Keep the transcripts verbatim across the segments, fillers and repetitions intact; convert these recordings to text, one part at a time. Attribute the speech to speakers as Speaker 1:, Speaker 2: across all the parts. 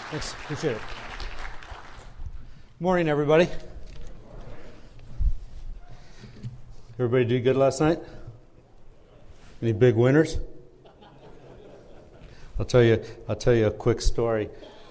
Speaker 1: Thanks. Appreciate it. Morning, everybody. Everybody do good last night? Any big winners? I'll tell you. I'll tell you a quick story.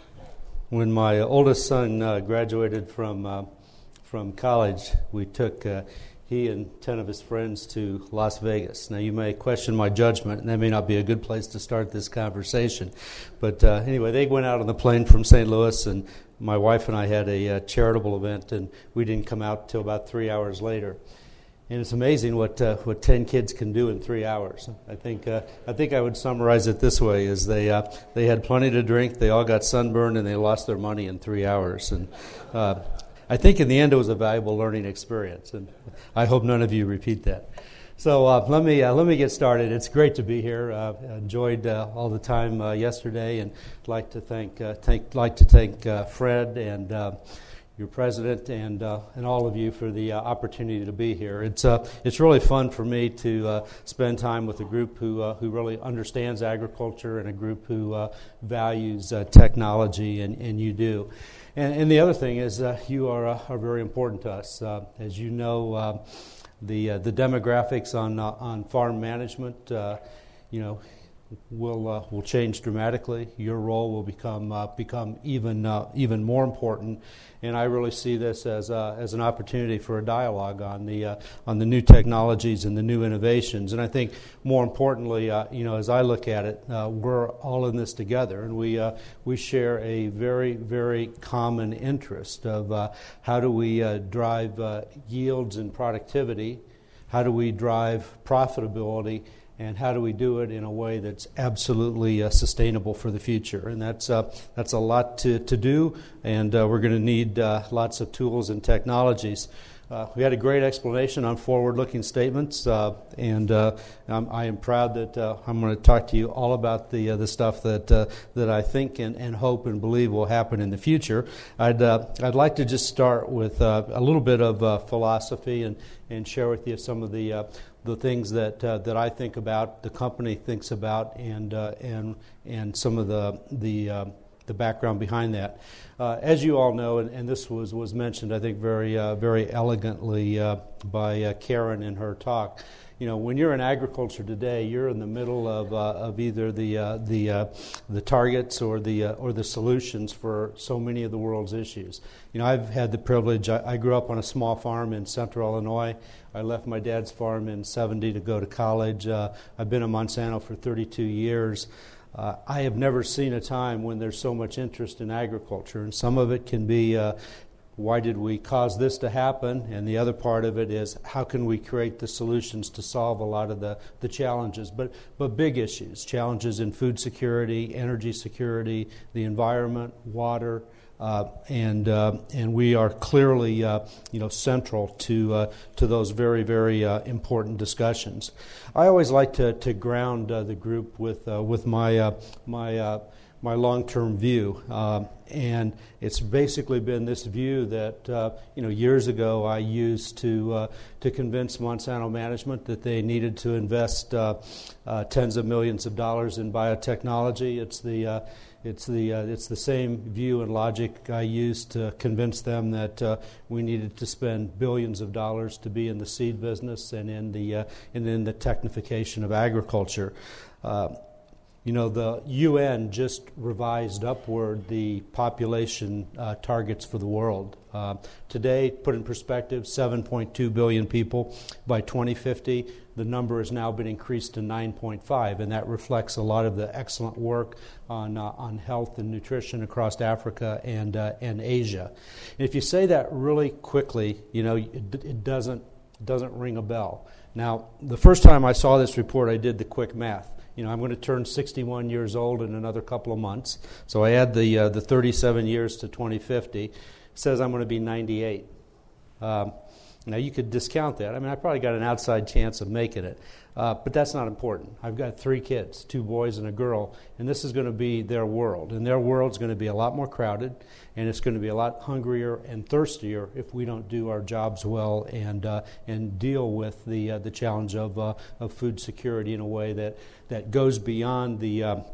Speaker 1: When my oldest son uh, graduated from uh, from college, we took uh, he and ten of his friends to Las Vegas. Now, you may question my judgment, and that may not be a good place to start this conversation. But uh, anyway, they went out on the plane from Saint Louis, and my wife and I had a uh, charitable event, and we didn't come out till about three hours later. And it's amazing what uh, what ten kids can do in three hours. I think uh, I think I would summarize it this way: is they uh, they had plenty to drink, they all got sunburned, and they lost their money in three hours. And uh, I think in the end it was a valuable learning experience, and I hope none of you repeat that. So uh, let me uh, let me get started. It's great to be here. Uh, enjoyed uh, all the time uh, yesterday, and like to thank uh, thank like to thank uh, Fred and. Uh, your president and uh, and all of you for the uh, opportunity to be here. It's uh, it's really fun for me to uh, spend time with a group who uh, who really understands agriculture and a group who uh, values uh, technology, and, and you do. And, and the other thing is uh, you are uh, are very important to us. Uh, as you know, uh, the uh, the demographics on uh, on farm management, uh, you know. will uh, will change dramatically. Your role will become uh, become even uh, even more important, and I really see this as uh, as an opportunity for a dialogue on the uh, on the new technologies and the new innovations. And I think more importantly, uh, you know, as I look at it, uh, we're all in this together, and we uh, we share a very very common interest of uh, how do we uh, drive uh, yields and productivity, how do we drive profitability, and how do we do it in a way that's absolutely uh, sustainable for the future? And that's uh, that's a lot to, to do, and uh, we're going to need uh, lots of tools and technologies. Uh, we had a great explanation on forward-looking statements, uh, and uh, I'm, I am proud that uh, I'm going to talk to you all about the uh, the stuff that uh, that I think and, and hope and believe will happen in the future. I'd uh, I'd like to just start with uh, a little bit of uh, philosophy and, and share with you some of the uh, the things that uh, that I think about, the company thinks about, and uh, and and some of the the uh, the background behind that. Uh, as you all know, and, and this was, was mentioned, I think, very uh, very elegantly uh, by uh, Karen in her talk. You know, when you're in agriculture today, you're in the middle of uh, of either the uh, the uh, the targets or the uh, or the solutions for so many of the world's issues. You know, I've had the privilege. I, I grew up on a small farm in Central Illinois. I left my dad's farm in seventy to go to college. Uh, I've been at Monsanto for thirty-two years. Uh, I have never seen a time when there's so much interest in agriculture, and some of it can be, uh, why did we cause this to happen? And the other part of it is, how can we create the solutions to solve a lot of the, the challenges, but but big issues, challenges in food security, energy security, the environment, water, uh, and uh, and we are clearly uh, you know central to uh, to those very very uh, important discussions. I always like to to ground uh, the group with uh, with my uh, my. Uh, my long-term view, uh, and it's basically been this view that uh, you know years ago I used to uh, to convince Monsanto management that they needed to invest uh, uh, tens of millions of dollars in biotechnology. It's the uh, it's the uh, it's the same view and logic I used to convince them that uh, we needed to spend billions of dollars to be in the seed business and in the uh, and in the technification of agriculture. Uh, You know, the U N just revised upward the population uh, targets for the world. Uh, today, put in perspective, seven point two billion people. By twenty fifty, the number has now been increased to nine point five, and that reflects a lot of the excellent work on uh, on health and nutrition across Africa and uh, and Asia. And if you say that really quickly, you know, it, it doesn't doesn't ring a bell. Now, the first time I saw this report, I did the quick math. You know, I'm going to turn sixty-one years old in another couple of months. So I add the uh, the thirty-seven years to twenty fifty. It says I'm going to be ninety-eight. Um, now, you could discount that. I mean, I probably got an outside chance of making it. Uh, but that's not important. I've got three kids, two boys and a girl, and this is going to be their world. And their world's going to be a lot more crowded, and it's going to be a lot hungrier and thirstier if we don't do our jobs well and uh, and deal with the uh, the challenge of uh, of food security in a way that, that goes beyond the uh,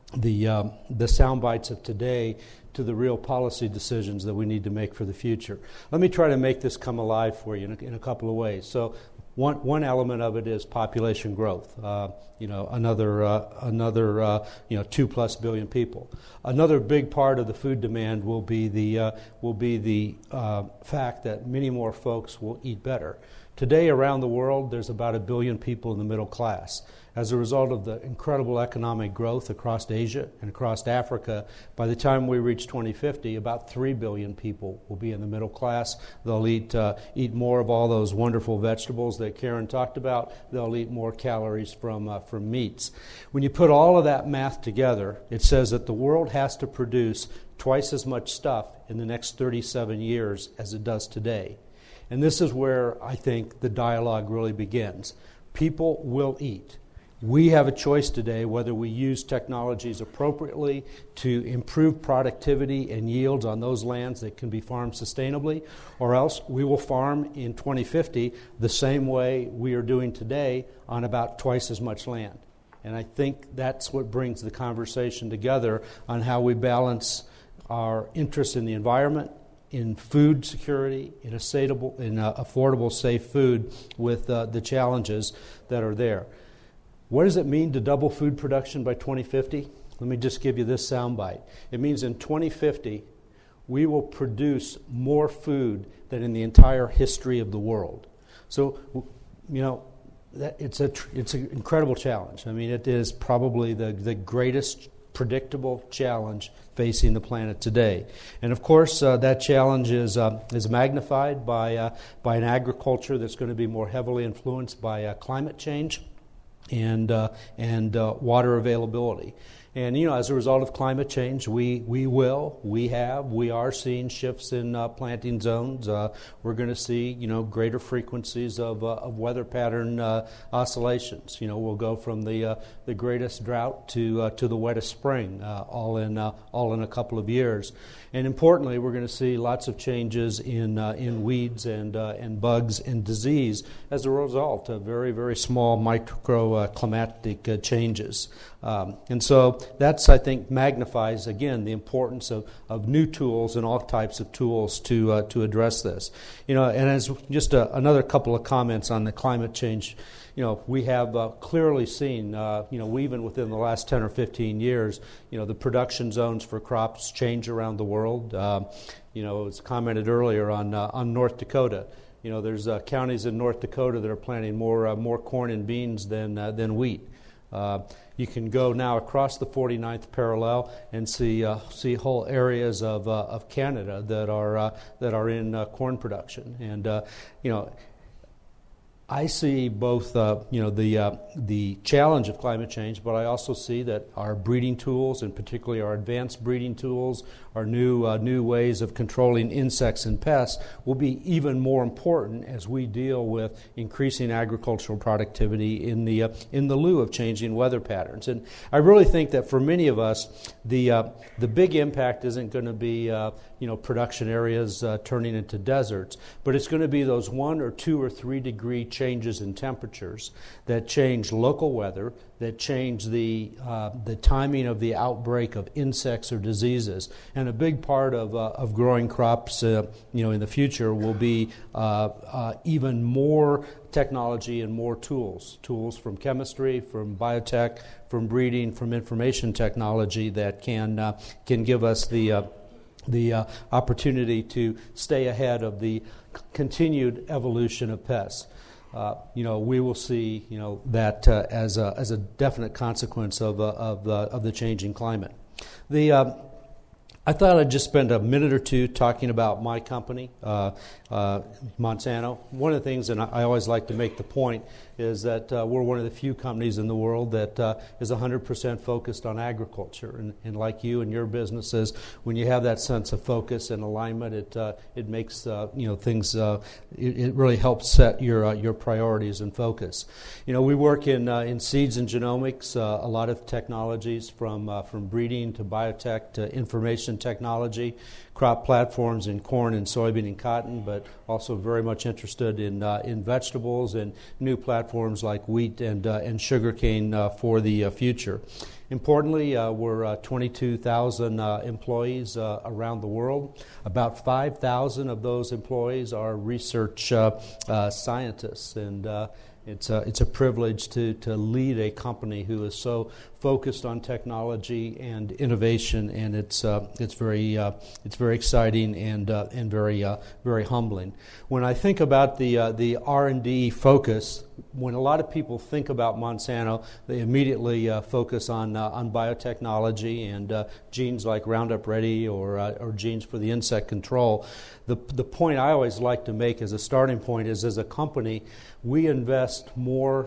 Speaker 1: the um, the sound bites of today to the real policy decisions that we need to make for the future. Let me try to make this come alive for you in a, in a couple of ways. So, one one element of it is population growth. Uh, you know, another uh, another uh, you know two plus billion people. Another big part of the food demand will be the uh, will be the uh, fact that many more folks will eat better. Today, around the world, there's about a billion people in the middle class. As a result of the incredible economic growth across Asia and across Africa, by the time we reach twenty fifty, about three billion people will be in the middle class. They'll eat uh, eat more of all those wonderful vegetables that Karen talked about. They'll eat more calories from uh, from meats. When you put all of that math together, it says that the world has to produce twice as much stuff in the next thirty-seven years as it does today. And this is where I think the dialogue really begins. People will eat. We have a choice today whether we use technologies appropriately to improve productivity and yields on those lands that can be farmed sustainably, or else we will farm in twenty fifty the same way we are doing today on about twice as much land. And I think that's what brings the conversation together on how we balance our interest in the environment, in food security, in, a suitable, in a affordable, safe food with uh, the challenges that are there. What does it mean to double food production by twenty fifty? Let me just give you this soundbite. It means in twenty fifty, we will produce more food than in the entire history of the world. So, you know, that, it's a it's an incredible challenge. I mean, it is probably the, the greatest predictable challenge facing the planet today. And of course, uh, that challenge is uh, is magnified by uh, by an agriculture that's going to be more heavily influenced by uh, climate change and uh, and uh, water availability. And, you know, as a result of climate change, we, we will, we have, we are seeing shifts in uh, planting zones. Uh, we're going to see, you know, greater frequencies of, uh, of weather pattern uh, oscillations. You know, we'll go from the uh, the greatest drought to uh, to the wettest spring, uh, all in uh, all in a couple of years. And importantly, we're going to see lots of changes in uh, in weeds and uh, and bugs and disease as a result of very very small microclimatic uh, changes. Um, and so that's, I think, magnifies, again, the importance of, of new tools and all types of tools to uh, to address this. You know, and as just a, another couple of comments on the climate change, you know, we have uh, clearly seen, uh, you know, even within the last ten or fifteen years, you know, the production zones for crops change around the world. Uh, you know, it was commented earlier on uh, on North Dakota. You know, there's uh, counties in North Dakota that are planting more uh, more corn and beans than uh, than wheat. Uh, you can go now across the forty-ninth parallel and see uh, see whole areas of uh, of Canada that are uh, that are in uh, corn production, and uh, you know. I see both, uh, you know, the uh, the challenge of climate change, but I also see that our breeding tools, and particularly our advanced breeding tools, our new uh, new ways of controlling insects and pests, will be even more important as we deal with increasing agricultural productivity in the uh, in the lieu of changing weather patterns. And I really think that for many of us, the uh, the big impact isn't going to be uh, you know production areas uh, turning into deserts, but it's going to be those one or two or three degree changes in temperatures that change local weather, that change the uh, the timing of the outbreak of insects or diseases. And a big part of uh, of growing crops, uh, you know, in the future will be uh, uh, even more technology and more tools, tools from chemistry, from biotech, from breeding, from information technology that can uh, can give us the uh, the uh, opportunity to stay ahead of the c- continued evolution of pests. Uh, you know, we will see, you know, that uh, as a as a definite consequence of uh, of the of the changing climate. The uh, I thought I'd just spend a minute or two talking about my company, uh, uh, Monsanto. One of the things, and I always like to make the point, is that uh, we're one of the few companies in the world that uh, is one hundred percent focused on agriculture. And, and like you and your businesses, when you have that sense of focus and alignment, it uh, it makes uh, you know things. Uh, it, it really helps set your uh, your priorities and focus. You know, we work in uh, in seeds and genomics, uh, a lot of technologies from uh, from breeding to biotech to information technology, crop platforms in corn and soybean and cotton, but also very much interested in uh, in vegetables and new platforms like wheat and uh, and sugarcane uh, for the uh, future. Importantly, uh, we're uh, twenty-two thousand uh, employees uh, around the world. About five thousand of those employees are research uh, uh, scientists, and uh, it's, a, it's a privilege to, to lead a company who is so focused on technology and innovation, and it's uh, it's very uh, it's very exciting and uh, and very uh, very humbling. When I think about the uh, the R and D focus, when a lot of people think about Monsanto, they immediately uh, focus on uh, on biotechnology and uh, genes like Roundup Ready or uh, or genes for the insect control. The the point I always like to make as a starting point is, as a company, we invest more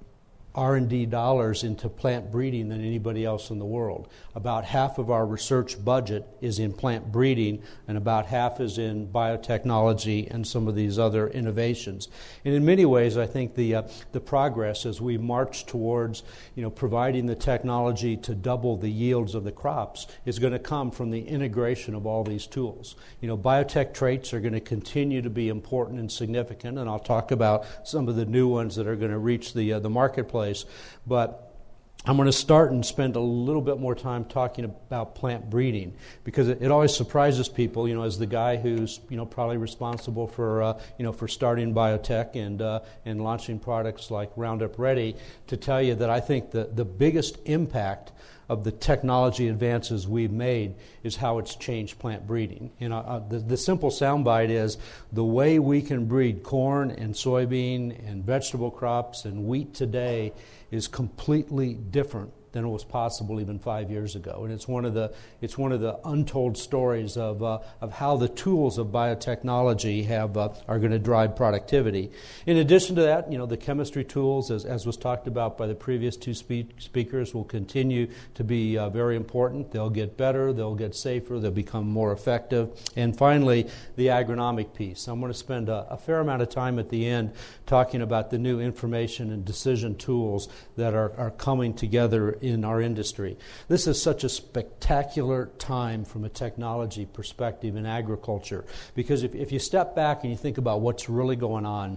Speaker 1: R and D dollars into plant breeding than anybody else in the world. About half of our research budget is in plant breeding, and about half is in biotechnology and some of these other innovations. And in many ways, I think the uh, the progress as we march towards, you know, providing the technology to double the yields of the crops is going to come from the integration of all these tools. You know, biotech traits are going to continue to be important and significant, and I'll talk about some of the new ones that are going to reach the uh, the marketplace. But I'm going to start and spend a little bit more time talking about plant breeding, because it, it always surprises people, you know, as the guy who's, you know, probably responsible for, uh, you know, for starting biotech and uh, and launching products like Roundup Ready, to tell you that I think the, the biggest impact of the technology advances we've made is how it's changed plant breeding. You know, uh, the, the simple soundbite is the way we can breed corn and soybean and vegetable crops and wheat today is completely different than it was possible even five years ago. And it's one of the it's one of the untold stories of uh, of how the tools of biotechnology have uh, are going to drive productivity. In addition to that, you know, the chemistry tools, as, as was talked about by the previous two spe- speakers, will continue to be uh, very important. They'll get better, they'll get safer, they'll become more effective. And finally, the agronomic piece. I'm going to spend a, a fair amount of time at the end talking about the new information and decision tools that are, are coming together in our industry. This is such a spectacular time from a technology perspective in agriculture, because if, if you step back and you think about what's really going on,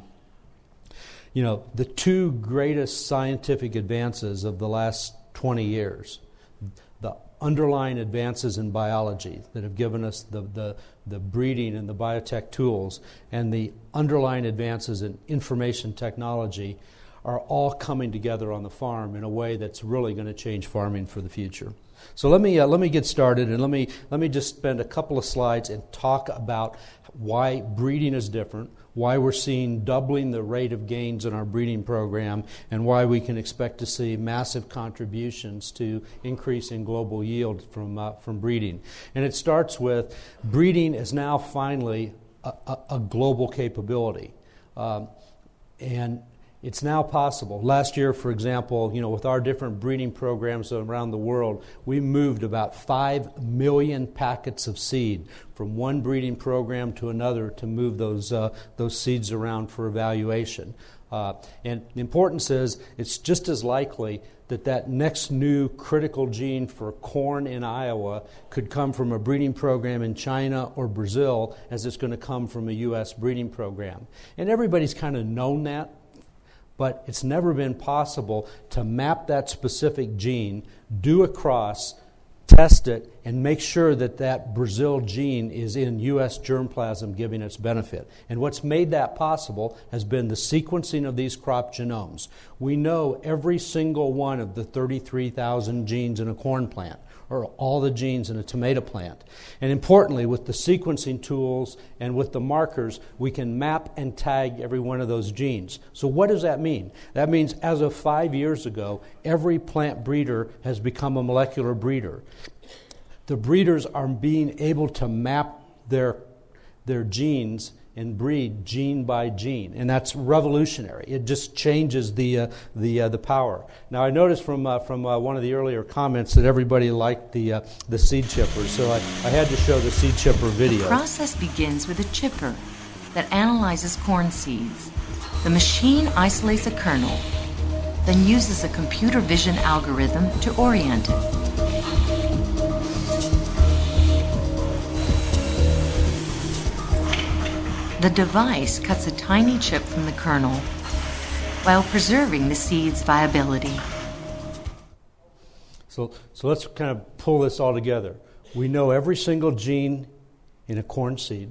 Speaker 1: you know, the two greatest scientific advances of the last twenty years, the underlying advances in biology that have given us the, the, the breeding and the biotech tools, and the underlying advances in information technology, are all coming together on the farm in a way that's really going to change farming for the future. So let me uh, let me get started, and let me let me just spend a couple of slides and talk about why breeding is different, why we're seeing doubling the rate of gains in our breeding program, and why we can expect to see massive contributions to increasing global yield from uh, from breeding. And it starts with breeding is now finally a, a, a global capability, um, and it's now possible. Last year, for example, you know, with our different breeding programs around the world, we moved about five million packets of seed from one breeding program to another to move those uh, those seeds around for evaluation. Uh, and the importance is it's just as likely that that next new critical gene for corn in Iowa could come from a breeding program in China or Brazil as it's going to come from a U S breeding program. And everybody's kind of known that. But it's never been possible to map that specific gene, do a cross, test it, and make sure that that Brazil gene is in U S germplasm giving its benefit. And what's made that possible has been the sequencing of these crop genomes. We know every single one of the thirty-three thousand genes in a corn plant, or all the genes in a tomato plant. And importantly, with the sequencing tools and with the markers, we can map and tag every one of those genes. So what does that mean? That means as of five years ago, every plant breeder has become a molecular breeder. The breeders are being able to map their, their genes and breed gene by gene, and that's revolutionary. It just changes the uh, the uh, the power. Now, I noticed from uh, from uh, one of the earlier comments that everybody liked the uh, the seed chipper, so I, I had to show the seed chipper video.
Speaker 2: The process begins with a chipper that analyzes corn seeds. The machine isolates a kernel, then uses a computer vision algorithm to orient it. The device cuts a tiny chip from the kernel while preserving the seed's viability.
Speaker 1: So, so let's kind of pull this all together. We know every single gene in a corn seed.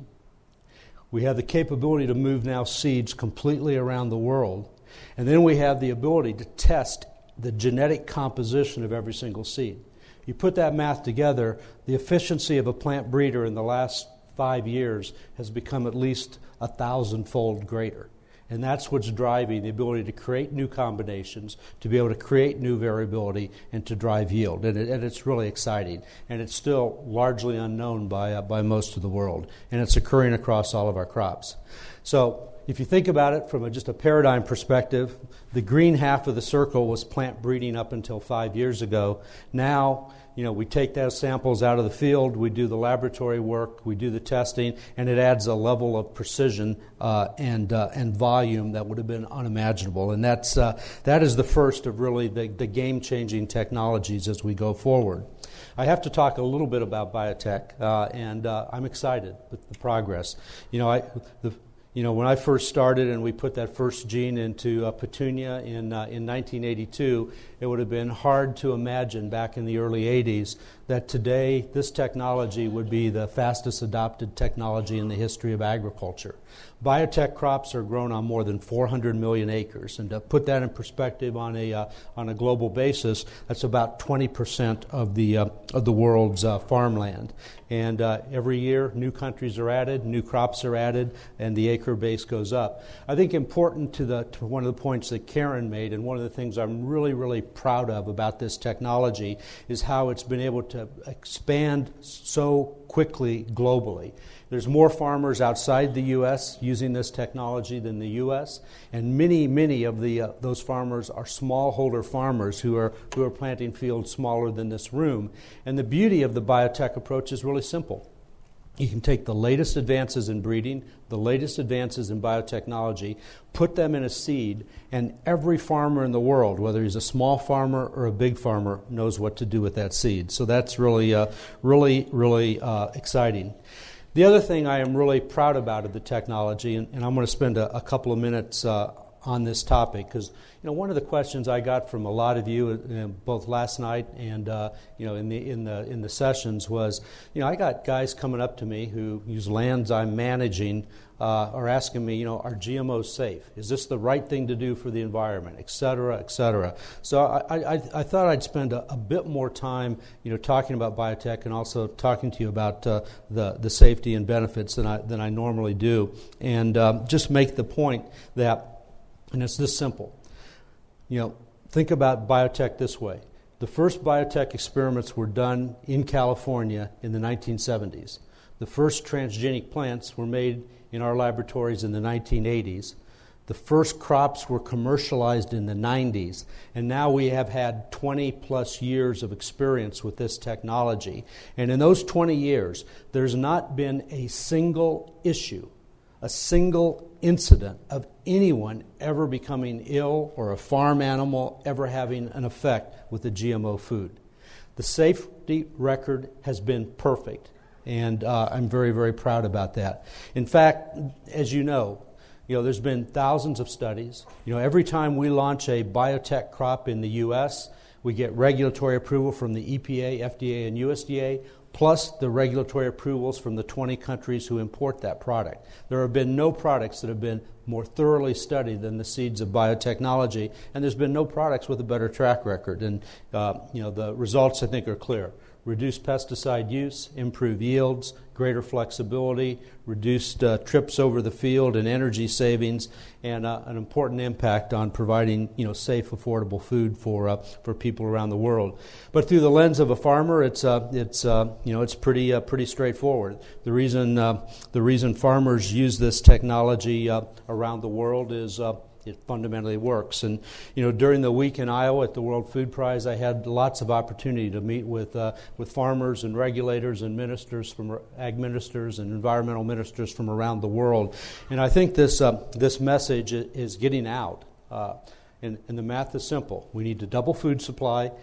Speaker 1: We have the capability to move now seeds completely around the world. And then we have the ability to test the genetic composition of every single seed. You put that math together, the efficiency of a plant breeder in the last five years has become at least a thousandfold greater. And that's what's driving the ability to create new combinations, to be able to create new variability, and to drive yield. And, it, and it's really exciting. And it's still largely unknown by, uh, by most of the world. And it's occurring across all of our crops. So if you think about it from a, just a paradigm perspective, the green half of the circle was plant breeding up until five years ago. Now, you know, we take those samples out of the field, we do the laboratory work, we do the testing, and it adds a level of precision uh, and uh, and volume that would have been unimaginable. And that's uh, that is the first of really the, the game-changing technologies as we go forward. I have to talk a little bit about biotech, uh, and uh, I'm excited with the progress. You know, I the You know, when I first started and we put that first gene into uh, Petunia in uh, in nineteen eighty-two, it would have been hard to imagine back in the early eighties that today this technology would be the fastest adopted technology in the history of agriculture. Biotech crops are grown on more than four hundred million acres, and to put that in perspective on a uh, on a global basis, that's about twenty percent of the uh, of the world's uh, farmland. And uh, every year, new countries are added, new crops are added, and the acre base goes up. I think important to the to one of the points that Karen made, and one of the things I'm really really proud of about this technology is how it's been able to expand so quickly globally. There's more farmers outside the U S using this technology than the U S, and many, many of the uh, those farmers are smallholder farmers who are who are planting fields smaller than this room. And the beauty of the biotech approach is really simple. You can take the latest advances in breeding, the latest advances in biotechnology, put them in a seed, and every farmer in the world, whether he's a small farmer or a big farmer, knows what to do with that seed. So that's really, uh, really, really uh, exciting. The other thing I am really proud about of the technology, and, and I'm going to spend a, a couple of minutes uh, on this topic, because you know one of the questions I got from a lot of you, uh, both last night and uh, you know in the in the in the sessions, was you know I got guys coming up to me who use lands I'm managing, uh, are asking me, you know, are G M Os safe? Is this the right thing to do for the environment, et cetera, et cetera. So I, I, I thought I'd spend a, a bit more time, you know, talking about biotech and also talking to you about uh, the the safety and benefits than I than I normally do, and um, just make the point that. And it's this simple. You know, think about biotech this way. The first biotech experiments were done in California in the nineteen seventies. The first transgenic plants were made in our laboratories in the nineteen eighties. The first crops were commercialized in the nineties. And now we have had twenty plus years of experience with this technology. And in those twenty years, there's not been a single issue, a single incident of anyone ever becoming ill or a farm animal ever having an effect with a G M O food. The safety record has been perfect, and uh, I'm very, very proud about that. In fact, as you know, you know, there's been thousands of studies. You know, every time we launch a biotech crop in the U S, we get regulatory approval from the E P A, F D A, and U S D A, plus the regulatory approvals from the twenty countries who import that product. There have been no products that have been more thoroughly studied than the seeds of biotechnology, and there's been no products with a better track record. And uh, you know, the results, I think, are clear. Reduced pesticide use, improved yields, greater flexibility, reduced uh, trips over the field and energy savings, and uh, an important impact on providing, you know, safe, affordable food for uh, for people around the world. But through the lens of a farmer, it's uh, it's uh, you know it's pretty uh, pretty straightforward. The reason uh, the reason farmers use this technology uh, around the world is uh, it fundamentally works. And, you know, during the week in Iowa at the World Food Prize, I had lots of opportunity to meet with uh, with farmers and regulators and ministers from ag ministers and environmental ministers from around the world. And I think this uh, this message is getting out. Uh, and, and the math is simple. We need to double food supply.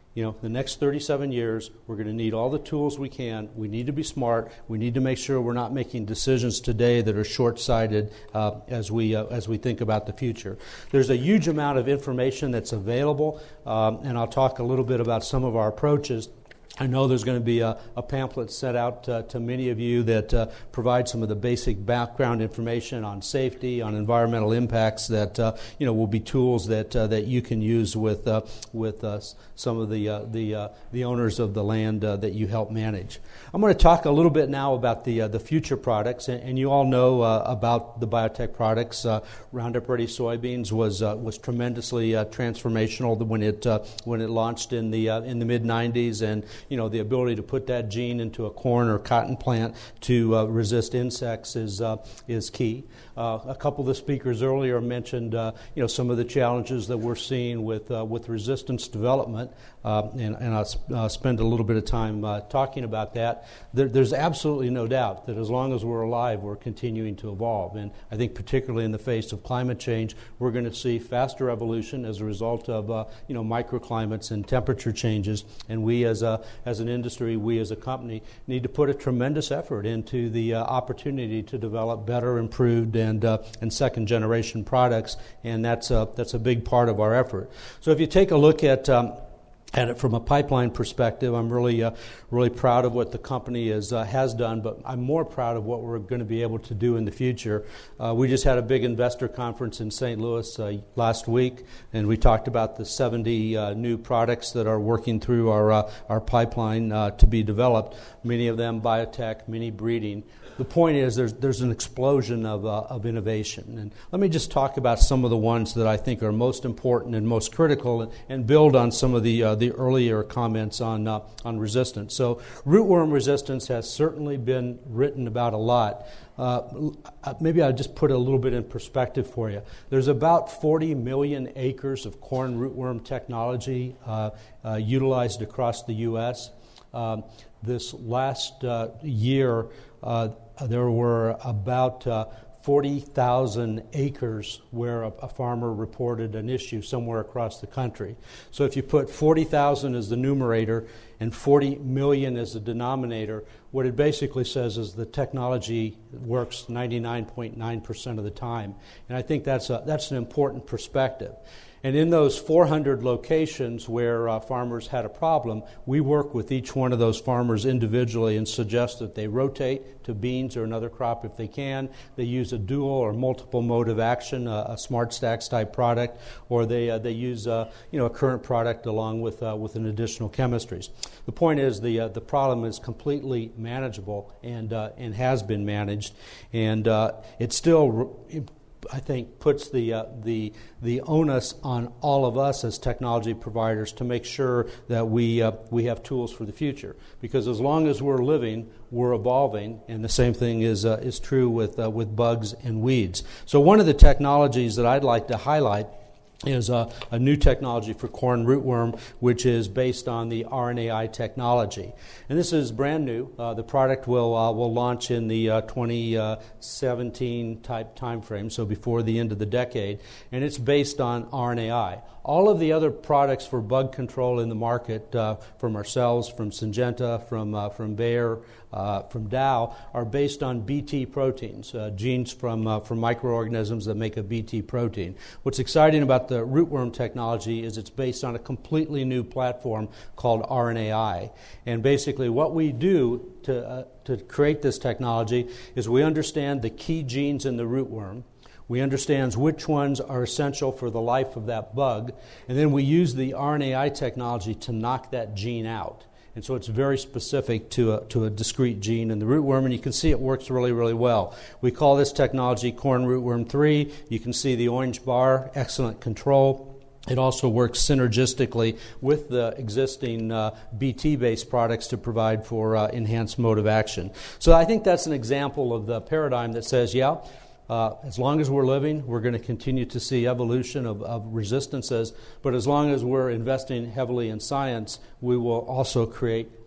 Speaker 1: You know, the next thirty-seven years, we're going to need all the tools we can. We need to be smart. We need to make sure we're not making decisions today that are short-sighted uh, as we uh, as we think about the future. There's a huge amount of information that's available, um, and I'll talk a little bit about some of our approaches. I know there's going to be a, a pamphlet sent out uh, to many of you that uh, provides some of the basic background information on safety, on environmental impacts that uh, you know will be tools that uh, that you can use with uh, with uh, some of the uh, the uh, the owners of the land uh, that you help manage. I'm going to talk a little bit now about the uh, the future products, and, and you all know uh, about the biotech products. Uh, Roundup Ready soybeans was uh, was tremendously uh, transformational when it uh, when it launched in the uh, in the mid nineties, and you know, the ability to put that gene into a corn or cotton plant to uh, resist insects is uh, is key. Uh, a couple of the speakers earlier mentioned, uh, you know, some of the challenges that we're seeing with uh, with resistance development, uh, and, and I'll uh, spend a little bit of time uh, talking about that. There, there's absolutely no doubt that as long as we're alive, we're continuing to evolve, and I think particularly in the face of climate change, we're going to see faster evolution as a result of uh, you know microclimates and temperature changes, and we as a as an industry, we as a company need to put a tremendous effort into the uh, opportunity to develop better, improved, and uh, and second generation products, and that's a, that's a big part of our effort. So if you take a look at um, at it from a pipeline perspective, I'm really uh, really proud of what the company is, uh, has done, but I'm more proud of what we're going to be able to do in the future. Uh, we just had a big investor conference in Saint Louis uh, last week, and we talked about the seventy uh, new products that are working through our uh, our pipeline uh, to be developed, many of them biotech, many breeding. The point is there's there's an explosion of uh, of innovation. And let me just talk about some of the ones that I think are most important and most critical, and, and build on some of the uh, the earlier comments on uh, on resistance. So rootworm resistance has certainly been written about a lot. Uh, maybe I'll just put a little bit in perspective for you. There's about forty million acres of corn rootworm technology uh, uh, utilized across the U S. Um, this last uh, year, uh, there were about uh, forty thousand acres where a, a farmer reported an issue somewhere across the country. So if you put forty thousand as the numerator and forty million as the denominator, what it basically says is the technology works ninety-nine point nine percent of the time. And I think that's a, that's an important perspective. And in those four hundred locations where uh, farmers had a problem, we work with each one of those farmers individually and suggest that they rotate to beans or another crop if they can. They use a dual or multiple mode of action, uh, a Smart Stacks type product, or they uh, they use uh, you know a current product along with uh, with an additional chemistries. The point is the uh, the problem is completely manageable and uh, and has been managed, and uh, it's still. Re- I think puts the uh, the the onus on all of us as technology providers to make sure that we uh, we have tools for the future. Because as long as we're living, we're evolving, and the same thing is uh, is true with uh, with bugs and weeds. So one of the technologies that I'd like to highlight is a, a new technology for corn rootworm, which is based on the R N A I technology. And this is brand new. Uh, the product will uh, will launch in the uh, twenty seventeen type time frame, so before the end of the decade. And it's based on R N A I. All of the other products for bug control in the market, uh, from ourselves, from Syngenta, from uh, from Bayer, uh, from Dow, are based on B T proteins, uh, genes from uh, from microorganisms that make a B T protein. What's exciting about the rootworm technology is it's based on a completely new platform called R N A I. And basically what we do to uh, to create this technology is we understand the key genes in the rootworm. We understand which ones are essential for the life of that bug, and then we use the R N A I technology to knock that gene out. And so it's very specific to a, to a discrete gene in the rootworm, and you can see it works really, really well. We call this technology Corn Rootworm three. You can see the orange bar, excellent control. It also works synergistically with the existing uh, B T-based products to provide for uh, enhanced mode of action. So I think that's an example of the paradigm that says, yeah, Uh, as long as we're living, we're going to continue to see evolution of, of resistances, but as long as we're investing heavily in science, we will also create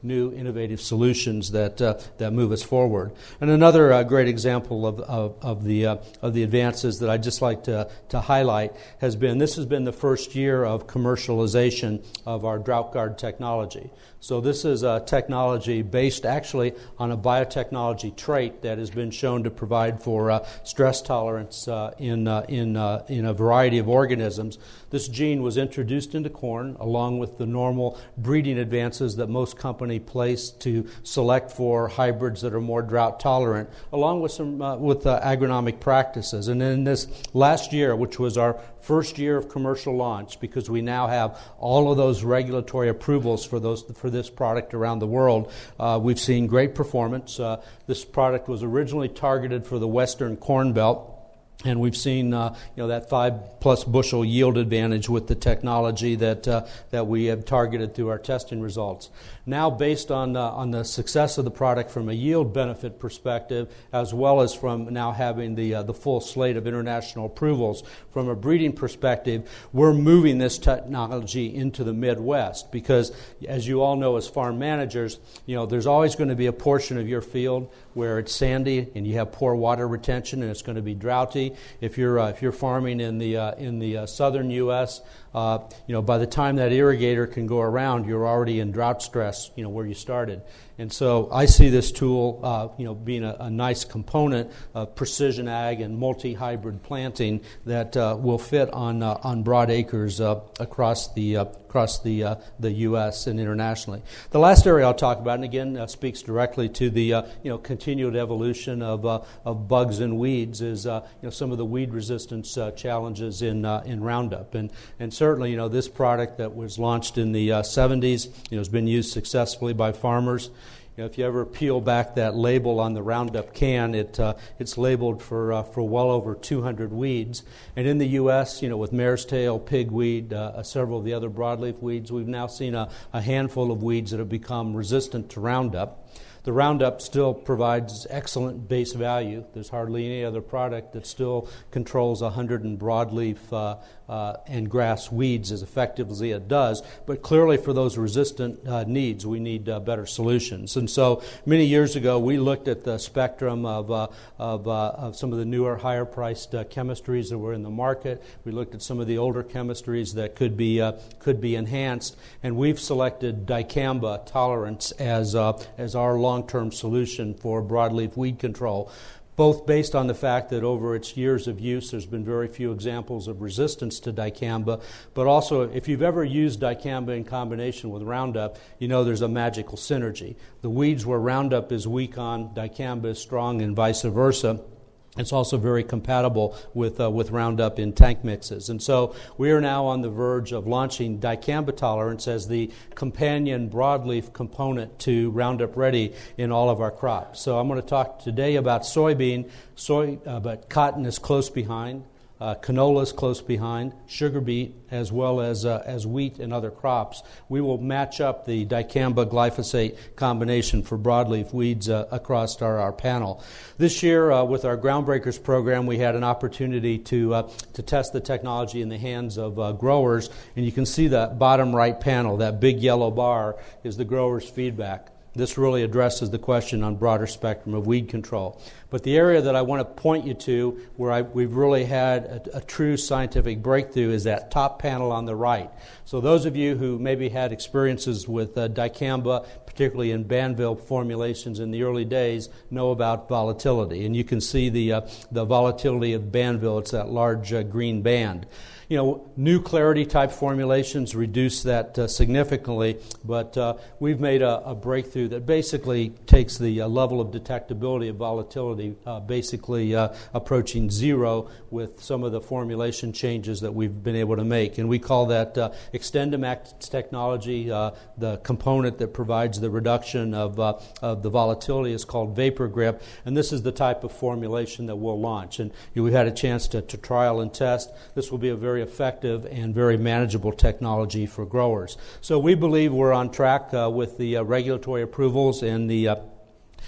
Speaker 1: new innovative solutions that uh, that move us forward. And another uh, great example of of, of the uh, of the advances that I'd just like to to highlight has been this has been the first year of commercialization of our DroughtGuard technology. So this is a technology based actually on a biotechnology trait that has been shown to provide for uh, stress tolerance uh, in uh, in uh, in a variety of organisms. This gene was introduced into corn along with the normal breeding advances that most companies place to select for hybrids that are more drought tolerant, along with some uh, with uh, agronomic practices. And in this last year, which was our first year of commercial launch, because we now have all of those regulatory approvals for those for this product around the world, uh, we've seen great performance. Uh, this product was originally targeted for the Western Corn Belt. And we've seen, uh, you know, that five-plus bushel yield advantage with the technology that uh, that we have targeted through our testing results. Now, based on uh, on the success of the product from a yield benefit perspective, as well as from now having the uh, the full slate of international approvals from a breeding perspective, we're moving this technology into the Midwest because, as you all know, as farm managers, you know, there's always going to be a portion of your field where it's sandy and you have poor water retention and it's going to be droughty. If you're uh, if you're farming in the uh, in the uh, southern U S, uh, you know, by the time that irrigator can go around, you're already in drought stress, you know, where you started. And so I see this tool, uh, you know, being a, a nice component of precision ag and multi-hybrid planting that uh, will fit on uh, on broad acres uh, across the uh, across the uh, the U S and internationally. The last area I'll talk about, and again uh, speaks directly to the uh, you know continued evolution of uh, of bugs and weeds, is uh, you know some of the weed resistance uh, challenges in uh, in Roundup, and and certainly you know this product that was launched in the uh, seventies, you know, has been used successfully by farmers. You know, if you ever peel back that label on the Roundup can, it uh, it's labeled for uh, for well over two hundred weeds. And in the U S, you know, with mare's tail, pigweed, uh, several of the other broadleaf weeds, we've now seen a, a handful of weeds that have become resistant to Roundup. The Roundup still provides excellent base value. There's hardly any other product that still controls one hundred broadleaf uh, uh, and grass weeds as effectively as it does. But clearly for those resistant uh, needs, we need uh, better solutions. And so many years ago, we looked at the spectrum of, uh, of, uh, of some of the newer, higher-priced uh, chemistries that were in the market. We looked at some of the older chemistries that could be uh, could be enhanced, and we've selected dicamba tolerance as uh, as our long long-term solution for broadleaf weed control, both based on the fact that over its years of use there's been very few examples of resistance to dicamba, but also if you've ever used dicamba in combination with Roundup, you know there's a magical synergy. The weeds where Roundup is weak on, dicamba is strong, and vice versa. It's also very compatible with uh, with Roundup in tank mixes. And so we are now on the verge of launching dicamba tolerance as the companion broadleaf component to Roundup Ready in all of our crops. So I'm going to talk today about soybean, soy, uh, but cotton is close behind. Uh, canola is close behind, sugar beet, as well as uh, as wheat and other crops. We will match up the dicamba glyphosate combination for broadleaf weeds uh, across our, our panel. This year, uh, with our Groundbreakers program, we had an opportunity to uh, to test the technology in the hands of uh, growers, and you can see that bottom right panel, that big yellow bar, is the growers' feedback. This really addresses the question on broader spectrum of weed control. But the area that I want to point you to where I, we've really had a, a true scientific breakthrough is that top panel on the right. So those of you who maybe had experiences with uh, dicamba, particularly in Banville formulations in the early days, know about volatility. And you can see the, uh, the volatility of Banville. It's that large uh, green band. You know, new clarity type formulations reduce that uh, significantly, but uh, we've made a, a breakthrough that basically takes the uh, level of detectability of volatility uh, basically uh, approaching zero with some of the formulation changes that we've been able to make. And we call that uh, XtendiMax technology. Uh, the component that provides the reduction of, uh, of the volatility is called Vapor Grip, and this is the type of formulation that we'll launch. And you know, we've had a chance to, to trial and test. This will be a very effective and very manageable technology for growers. So we believe we're on track uh, with the uh, regulatory approvals and the uh,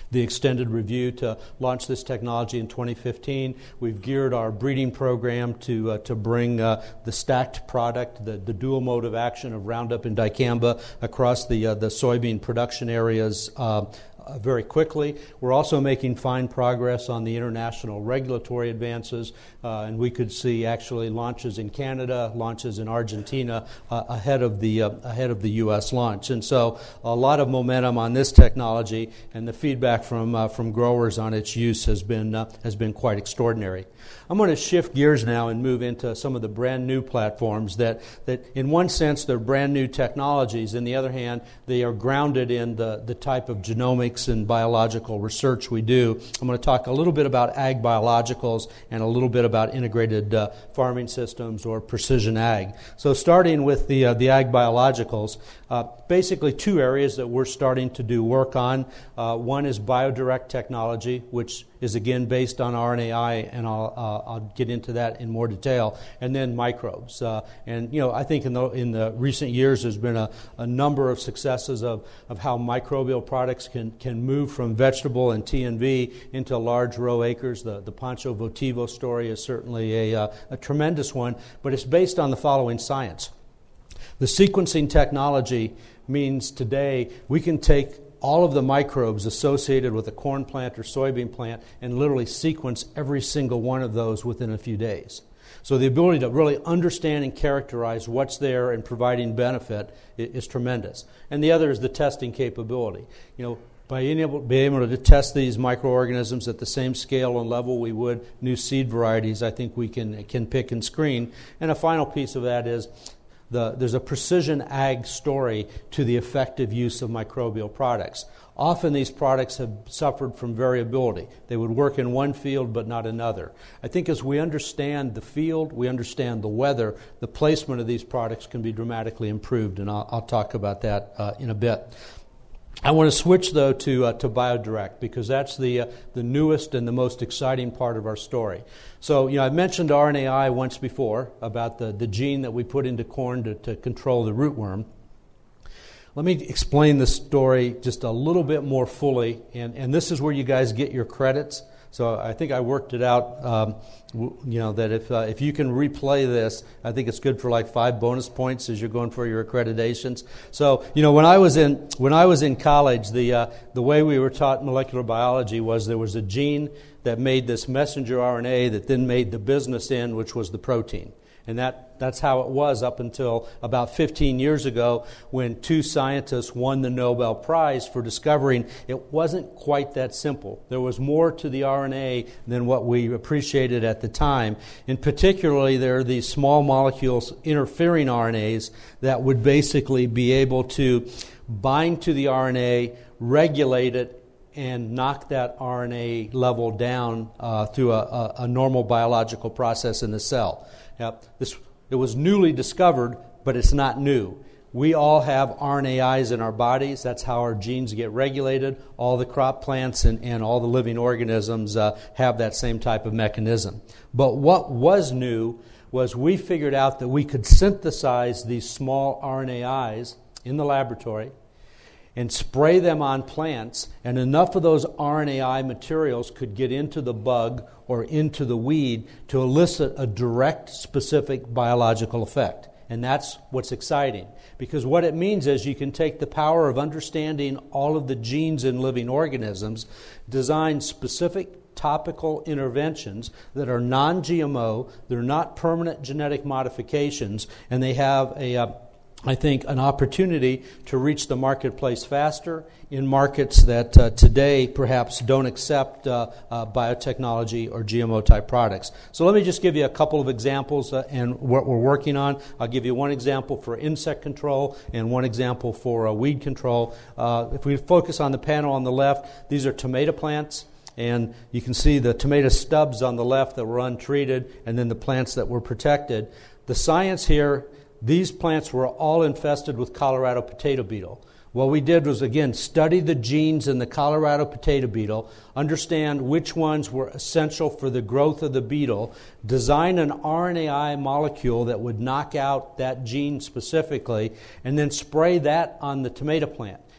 Speaker 1: the extended review to launch this technology in twenty fifteen. We've geared our breeding program to uh, to bring uh, the stacked product, the, the dual mode of action of Roundup and dicamba across the uh, the soybean production areas uh, Uh, very quickly. We're also making fine progress on the international regulatory advances, uh, and we could see actually launches in Canada, launches in Argentina uh, ahead of the uh, ahead of the U S launch. And so, a lot of momentum on this technology, and the feedback from uh, from growers on its use has been uh, has been quite extraordinary. I'm going to shift gears now and move into some of the brand new platforms that, that in one sense, they're brand new technologies. On the other hand, they are grounded in the, the type of genomics and biological research we do. I'm going to talk a little bit about ag biologicals and a little bit about integrated uh, farming systems or precision ag. So starting with the, uh, the ag biologicals, uh, basically two areas that we're starting to do work on. Uh, one is BioDirect technology, which is again based on R N A I, and I'll, uh, I'll get into that in more detail, and then microbes. Uh, and you know, I think in the in the recent years there's been a, a number of successes of, of how microbial products can, can move from vegetable and T and V into large row acres. The the Pancho Votivo story is certainly a, uh, a tremendous one, but it's based on the following science. The sequencing technology means today we can take all of the microbes associated with a corn plant or soybean plant and literally sequence every single one of those within a few days. So the ability to really understand and characterize what's there and providing benefit is, is tremendous. And the other is the testing capability. You know, by being able, being able to test these microorganisms at the same scale and level we would new seed varieties, I think we can can pick and screen. And a final piece of that is The, there's a precision ag story to the effective use of microbial products. Often these products have suffered from variability. They would work in one field but not another. I think as we understand the field, we understand the weather, the placement of these products can be dramatically improved, and I'll, I'll talk about that uh, in a bit. I want to switch, though, to uh, to BioDirect, because that's the uh, the newest and the most exciting part of our story. So, you know, I mentioned R N A I once before about the, the gene that we put into corn to, to control the rootworm. Let me explain the story just a little bit more fully, and, and this is where you guys get your credits. So I think I worked it out, um, you know, that if uh, if you can replay this, I think it's good for like five bonus points as you're going for your accreditations. So, you know, when I was in when I was in college, the uh, the way we were taught molecular biology was there was a gene that made this messenger R N A that then made the business end, which was the protein. And that, that's how it was up until about fifteen years ago when two scientists won the Nobel Prize for discovering it wasn't quite that simple. There was more to the R N A than what we appreciated at the time. And particularly, there are these small molecules, interfering R N As, that would basically be able to bind to the R N A, regulate it, and knock that R N A level down uh, through a, a, a normal biological process in the cell. Now, this, it was newly discovered, but it's not new. We all have R N A Is in our bodies. That's how our genes get regulated. All the crop plants and, and all the living organisms uh, have that same type of mechanism. But what was new was we figured out that we could synthesize these small R N A Is in the laboratory and spray them on plants, and enough of those R N A I materials could get into the bug or into the weed to elicit a direct, specific biological effect. And that's what's exciting, because what it means is you can take the power of understanding all of the genes in living organisms, design specific topical interventions that are non-G M O, they're not permanent genetic modifications, and they have a uh, I think, an opportunity to reach the marketplace faster in markets that uh, today perhaps don't accept uh, uh, biotechnology or G M O-type products. So let me just give you a couple of examples uh, and what we're working on. I'll give you one example for insect control and one example for uh, weed control. Uh, if we focus on the panel on the left, these are tomato plants. And you can see the tomato stubs on the left that were untreated, and then the plants that were protected. The science here, these plants were all infested with Colorado potato beetle. What we did was, again, study the genes in the Colorado potato beetle, understand which ones were essential for the growth of the beetle, design an R N A I molecule that would knock out that gene specifically, and then spray that on the tomato plant.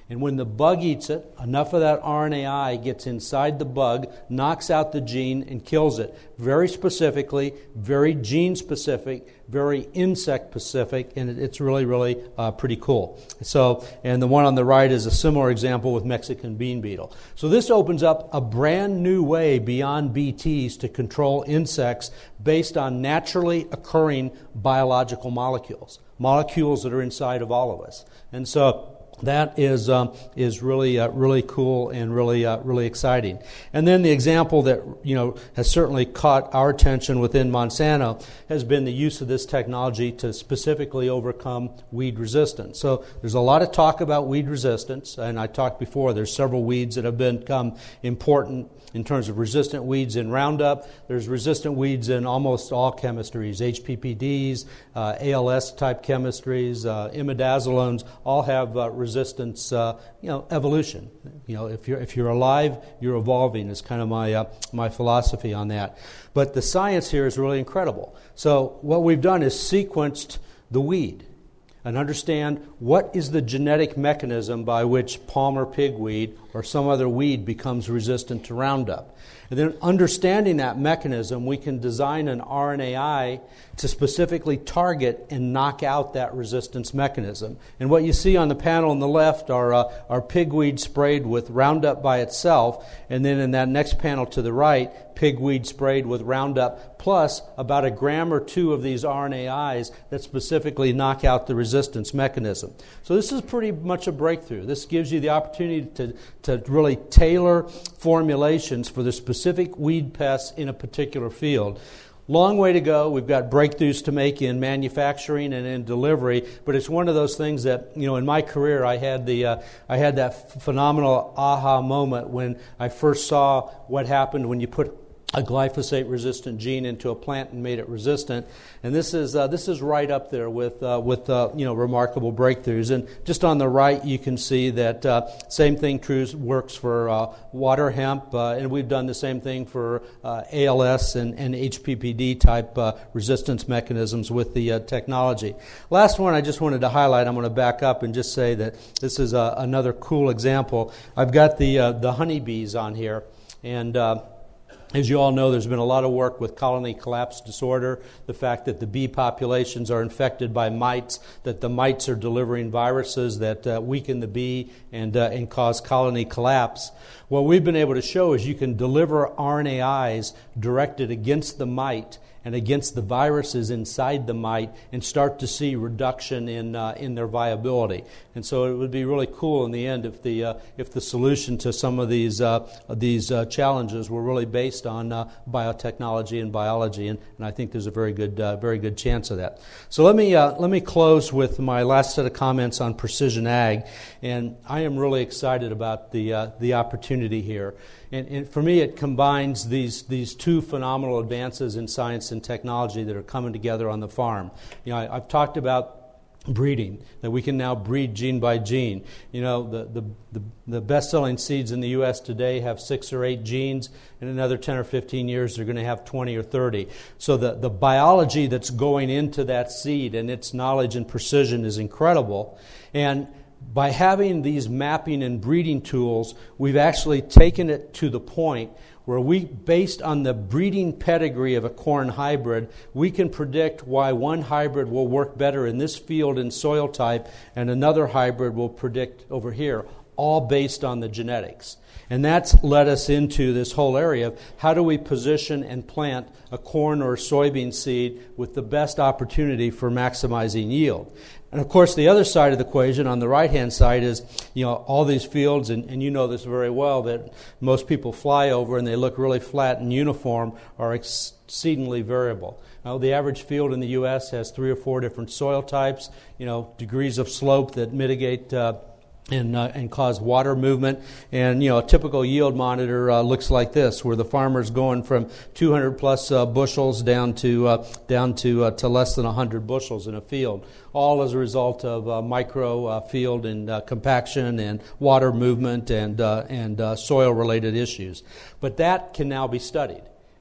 Speaker 1: And when the bug eats it, enough of that R N A I gets inside the bug, knocks out the gene, and kills it. Very specifically, very gene-specific, very insect-specific, and it, it's really, really uh, pretty cool. So, and the one on the right is a similar example with Mexican bean beetle. So this opens up a brand new way beyond B Ts to control insects based on naturally occurring biological molecules, molecules that are inside of all of us. And so that is um, is really uh, really cool and really uh, really exciting. And then the example that you know has certainly caught our attention within Monsanto has been the use of this technology to specifically overcome weed resistance. So there's a lot of talk about weed resistance, and I talked before. There's several weeds that have become important in terms of resistant weeds in Roundup. There's resistant weeds in almost all chemistries, H P P Ds, uh, A L S-type chemistries, uh, imidazolones, all have uh, resistance, uh, you know, evolution. You know, if you're if you're alive, you're evolving. Is kind of my uh, my philosophy on that. But the science here is really incredible. So what we've done is sequenced the weed and understand what is the genetic mechanism by which Palmer pigweed or some other weed becomes resistant to Roundup. And then understanding that mechanism, we can design an R N A I to specifically target and knock out that resistance mechanism. And what you see on the panel on the left are, uh, are pigweed sprayed with Roundup by itself, and then in that next panel to the right, pigweed sprayed with Roundup plus about a gram or two of these R N A Is that specifically knock out the resistance mechanism. So this is pretty much a breakthrough. This gives you the opportunity to, to really tailor formulations for the specific weed pests in a particular field. Long way to go. We've got breakthroughs to make in manufacturing and in delivery, but it's one of those things that, you know, in my career I had the uh, I had that f- phenomenal aha moment when I first saw what happened when you put a glyphosate-resistant gene into a plant and made it resistant, and this is uh, this is right up there with uh, with uh, you know remarkable breakthroughs. And just on the right, you can see that uh, same thing true works for uh, water hemp, uh, and we've done the same thing for uh, A L S and, and H P P D type uh, resistance mechanisms with the uh, technology. Last one, I just wanted to highlight. I'm going to back up and just say that this is uh, another cool example. I've got the uh, the honeybees on here, and Uh, As you all know, there's been a lot of work with colony collapse disorder, the fact that the bee populations are infected by mites, that the mites are delivering viruses that uh, weaken the bee and, uh, and cause colony collapse. What we've been able to show is you can deliver R N A Is directed against the mite and against the viruses inside the mite and start to see reduction in uh, in their viability. And so it would be really cool in the end if the uh, if the solution to some of these uh, these uh, challenges were really based on uh, biotechnology and biology, and, and I think there's a very good uh, very good chance of that. So let me uh, let me close with my last set of comments on precision ag, and I am really excited about the uh, the opportunity here. And, and for me, it combines these these two phenomenal advances in science and technology that are coming together on the farm. You know, I, I've talked about breeding, that we can now breed gene by gene. You know, the, the, the, the best-selling seeds in the U S today have six or eight genes. In another ten or fifteen years, they're going to have twenty or thirty. So the, the biology that's going into that seed and its knowledge and precision is incredible. And by having these mapping and breeding tools, we've actually taken it to the point where we, based on the breeding pedigree of a corn hybrid, we can predict why one hybrid will work better in this field and soil type and another hybrid will predict over here, all based on the genetics. And that's led us into this whole area of how do we position and plant a corn or a soybean seed with the best opportunity for maximizing yield. And of course, the other side of the equation on the right-hand side is, you know, all these fields, and, and you know this very well, that most people fly over and they look really flat and uniform, are exceedingly variable. Now, the average field in the U S has three or four different soil types, you know, degrees of slope that mitigate uh, and uh, and cause water movement. And, you know, a typical yield monitor uh, looks like this, where the farmer's going from two hundred plus uh, bushels down to uh, down to uh, to less than one hundred bushels in a field, all as a result of uh, micro uh, field and uh, compaction and water movement and uh, and uh, soil related issues. But that can now be studied.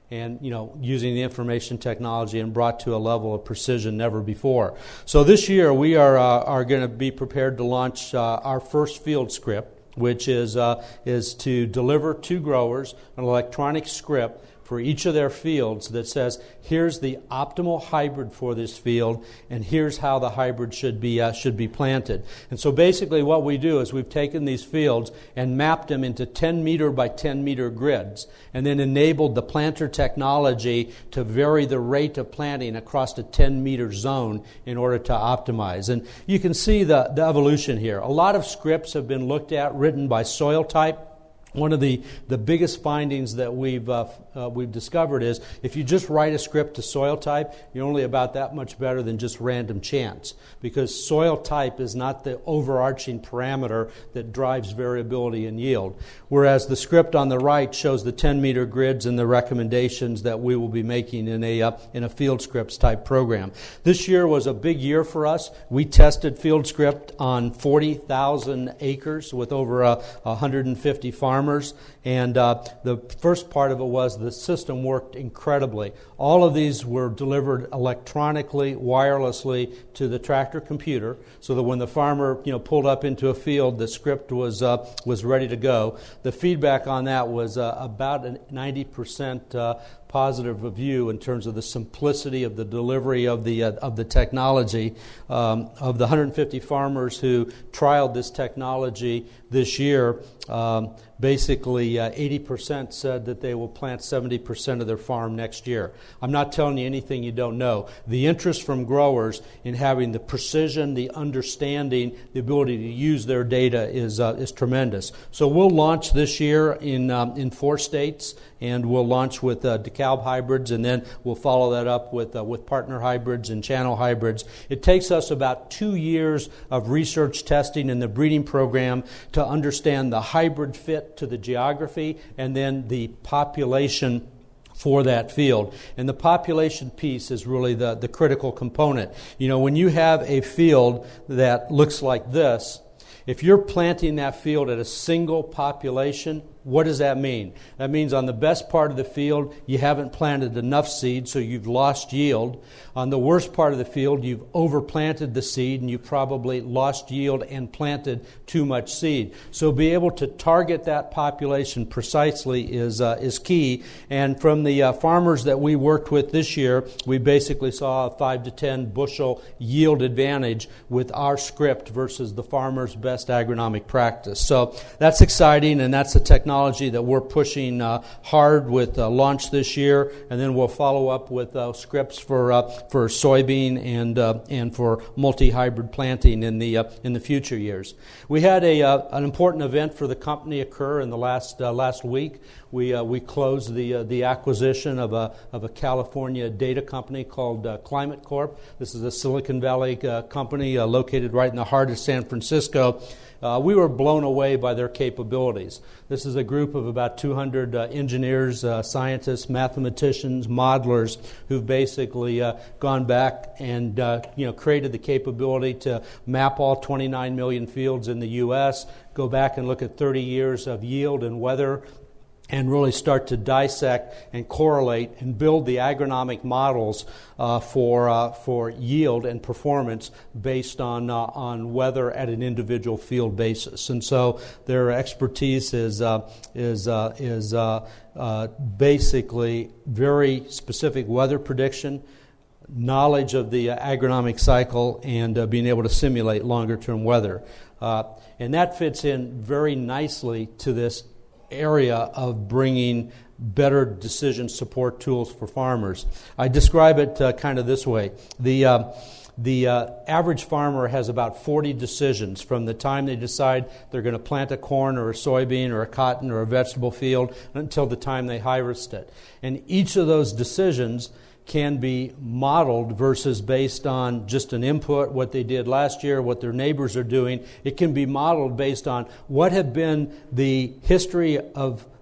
Speaker 1: and, you know, using the information technology and brought to a level of precision never before. So this year we are uh, are going to be prepared to launch uh, our first field script, which is uh, is to deliver to growers an electronic script for each of their fields that says, here's the optimal hybrid for this field, and here's how the hybrid should be uh, should be planted. And so basically what we do is we've taken these fields and mapped them into ten meter by ten meter grids, and then enabled the planter technology to vary the rate of planting across a ten meter zone in order to optimize. And you can see the, the evolution here. A lot of scripts have been looked at, written by soil type. One of the, the biggest findings that we've uh, uh, we've discovered is if you just write a script to soil type, you're only about that much better than just random chance, because soil type is not the overarching parameter that drives variability in yield. Whereas the script on the right shows the ten meter grids and the recommendations that we will be making in a uh, in a field scripts type program. This year was a big year for us. We tested field script on forty thousand acres with over uh, one hundred fifty farmers. And uh, the first part of it was the system worked incredibly. All of these were delivered electronically, wirelessly to the tractor computer, so that when the farmer, you know, pulled up into a field, the script was uh, was ready to go. The feedback on that was uh, about a ninety percent uh, positive review in terms of the simplicity of the delivery of the uh, of the technology. Um, of the one hundred fifty farmers who trialed this technology this year, um, basically uh, eighty percent said that they will plant seventy percent of their farm next year. I'm not telling you anything you don't know. The interest from growers in having the precision, the understanding, the ability to use their data is uh, is tremendous. So we'll launch this year in um, in four states, and we'll launch with uh, DeKalb hybrids, and then we'll follow that up with uh, with partner hybrids and channel hybrids. It takes us about two years of research testing in the breeding program to understand the hybrid fit to the geography and then the population for that field. And the population piece is really the, the critical component. You know, when you have a field that looks like this, if you're planting that field at a single population, what does that mean? That means on the best part of the field, you haven't planted enough seed, so you've lost yield. On the worst part of the field, you've overplanted the seed, and you've probably lost yield and planted too much seed. So be able to target that population precisely is uh, is key. And from the uh, farmers that we worked with this year, we basically saw a five to ten bushel yield advantage with our script versus the farmer's best agronomic practice. So that's exciting, and that's a technology that we're pushing uh, hard with uh, launch this year, and then we'll follow up with uh, scripts for uh, for soybean and uh, and for multi-hybrid planting in the uh, in the future years. We had a uh, an important event for the company occur in the last uh, last week. We uh, we closed the uh, the acquisition of a of a California data company called uh, Climate Corp. This is a Silicon Valley uh, company uh, located right in the heart of San Francisco. Uh, we were blown away by their capabilities. This is a group of about two hundred uh, engineers, uh, scientists, mathematicians, modelers who've basically uh, gone back and uh, you know created the capability to map all twenty-nine million fields in the U S, go back and look at thirty years of yield and weather, and really start to dissect and correlate and build the agronomic models uh, for uh, for yield and performance based on uh, on weather at an individual field basis. And so their expertise is uh, is uh, is uh, uh, basically very specific weather prediction, knowledge of the uh, agronomic cycle, and uh, being able to simulate longer term weather. Uh, and that fits in very nicely to this area of bringing better decision support tools for farmers. I describe it uh, kind of this way. The uh, the uh, average farmer has about forty decisions from the time they decide they're going to plant a corn or a soybean or a cotton or a vegetable field until the time they harvest it. And each of those decisions can be modeled versus based on just an input, what they did last year, what their neighbors are doing. It can be modeled based on what have been the history of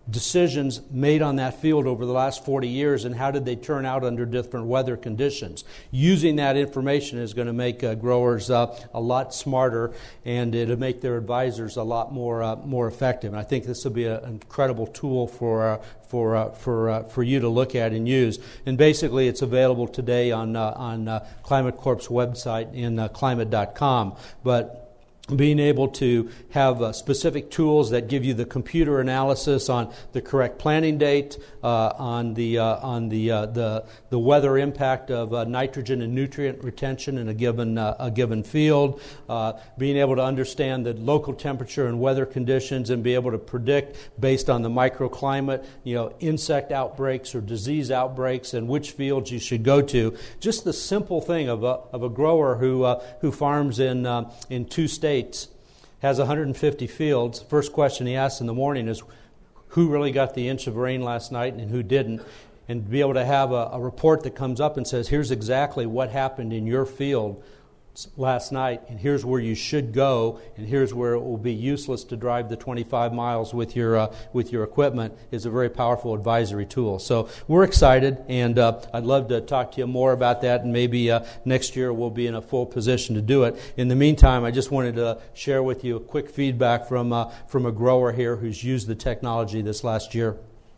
Speaker 1: decisions made on that field over the last forty years and how did they turn out under different weather conditions. Using that information is going to make uh, growers uh, a lot smarter, and it'll make their advisors a lot more uh, more effective. And I think this will be a, an incredible tool for uh, for uh, for uh, for you to look at and use. And basically, it's available today on uh, on uh, Climate Corp's website in uh, climate dot com. But being able to have uh, specific tools that give you the computer analysis on the correct planting date, uh, on the uh, on the uh, the the weather impact of uh, nitrogen and nutrient retention in a given uh, a given field, uh, being able to understand the local temperature and weather conditions, and be able to predict based on the microclimate, you know, insect outbreaks or disease outbreaks, and which fields you should go to. Just the simple thing of a of a grower who uh, who farms in uh, in two states. Has one hundred fifty fields. First question he asks in the morning is, who really got the inch of rain last night and who didn't? And be able to have a, a report that comes up and says, here's exactly what happened in your field last night, and here's where you should go, and here's where it will be useless to drive the twenty-five miles with your uh, with your equipment, is a very powerful advisory tool. So we're excited, and uh, I'd love to talk to you more about that, and maybe uh, next year we'll be in a full position to do it. In the meantime, I just wanted to share with you a quick feedback from uh, from a grower here who's used the technology this last year.